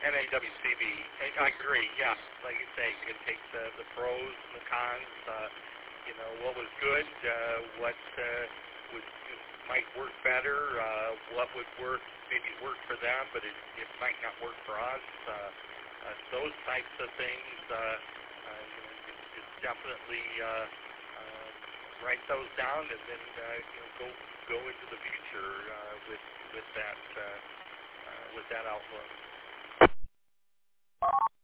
NAWCB. I agree. Yeah, like you say, you can take the pros and the cons. What was good, what might work better, what would maybe work for them, but it might not work for us. Those types of things, just definitely write those down and then go into the future with that outlook.